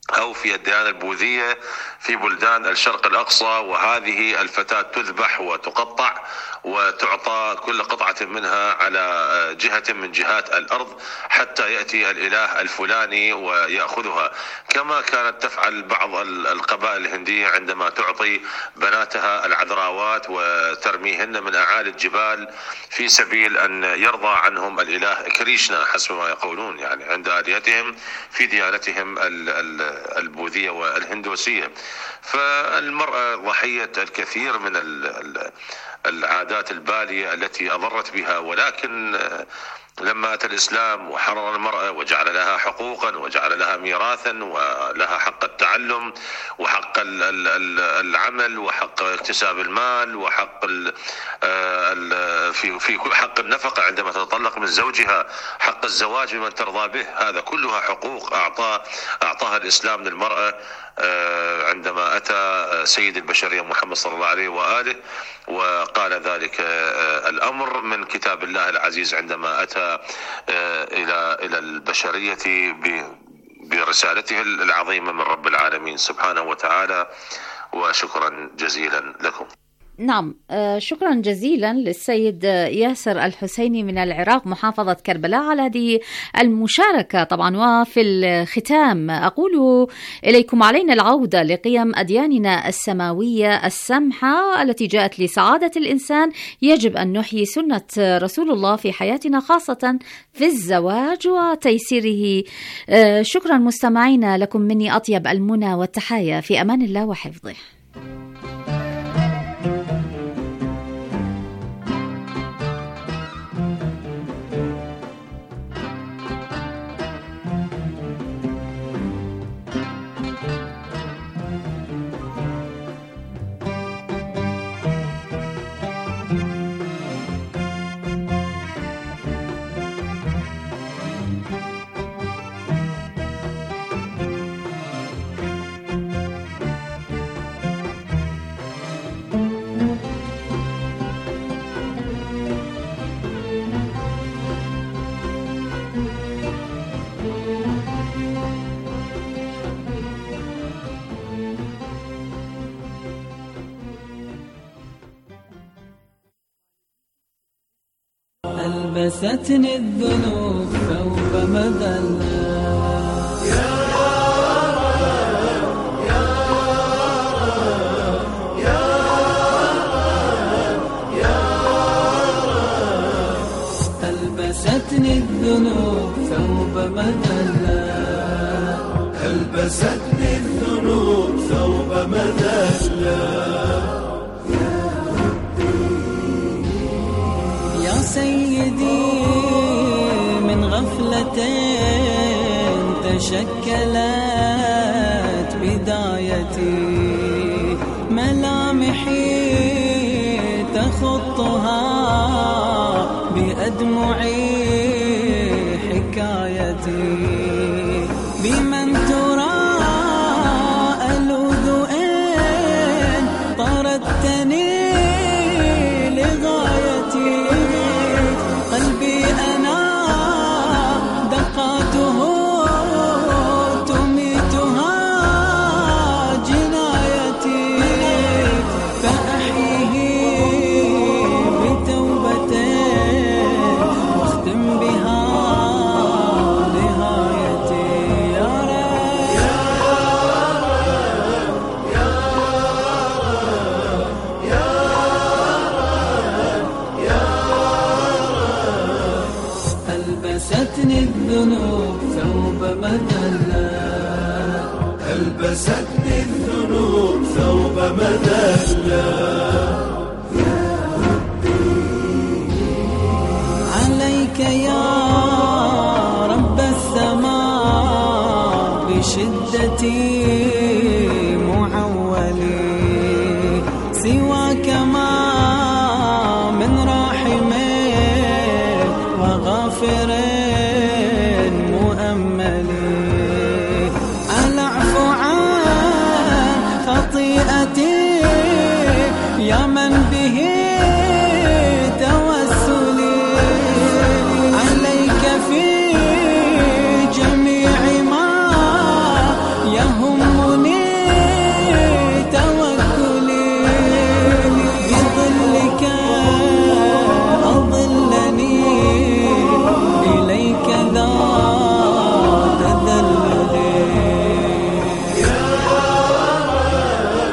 أو في الديانة البوذية في بلدان الشرق الأقصى، وهذه الفتاة تذبح وتقطع وتعطى كل قطعة منها على جهة من جهات الأرض حتى يأتي الإله الفلاني ويأخذها، كما كانت تفعل بعض القبائل الهندية عندما تعطي بناتها العذراوات وترميهن من أعالي الجبال في سبيل أن يرضى عنهم الإله كريشنا حسب ما يقولون، يعني عند آلهتهم في ديانتهم البوذية والهندوسية. فالمرأة ضحية الكثير من العادات البالية التي أضرت بها، ولكن لما أتى الإسلام وحرر المرأة وجعل لها حقوقا وجعل لها ميراثا ولها حق التعلم وحق العمل وحق اكتساب المال وحق في حق النفقة عندما تتطلق من زوجها، حق الزواج بمن ترضى به، هذا كلها حقوق أعطاها الإسلام للمرأة عندما أتى سيد البشرية محمد صلى الله عليه وآله وقال ذلك الأمر من كتاب الله العزيز عندما أتى إلى البشرية برسالته العظيمة من رب العالمين سبحانه وتعالى. وشكرا جزيلا لكم.
نعم، شكرا جزيلا للسيد ياسر الحسيني من العراق محافظة كربلاء على هذه المشاركة. طبعا وفي الختام أقول إليكم علينا العودة لقيم أدياننا السماوية السمحة التي جاءت لسعادة الإنسان. يجب أن نحيي سنة رسول الله في حياتنا خاصة في الزواج وتيسيره. شكرا مستمعينا، لكم مني أطيب المنى والتحايا، في أمان الله وحفظه.
ألبستني الذنوب ثوب مذلة، يا رب يا رب يا رب يا رب. ألبستني الذنوب ثوب مذلة، ألبستني الذنوب ثوب مذلة. سيدي من غفلتين تشكلت بدايتي، ملامحي تخطها بأدمعي حكايتي، بمن ترى ألوذ إن طردتني لغايتي، قلبي أنا دقاته تميتها جنايتي، فأحيه بتوبتين واختم بها نهايتي. يا رب يا رب يا رب يا رب يا رب. ألبستني الذنوب ثوب مذلة، ألبستني الذنوب ثوب مذلة.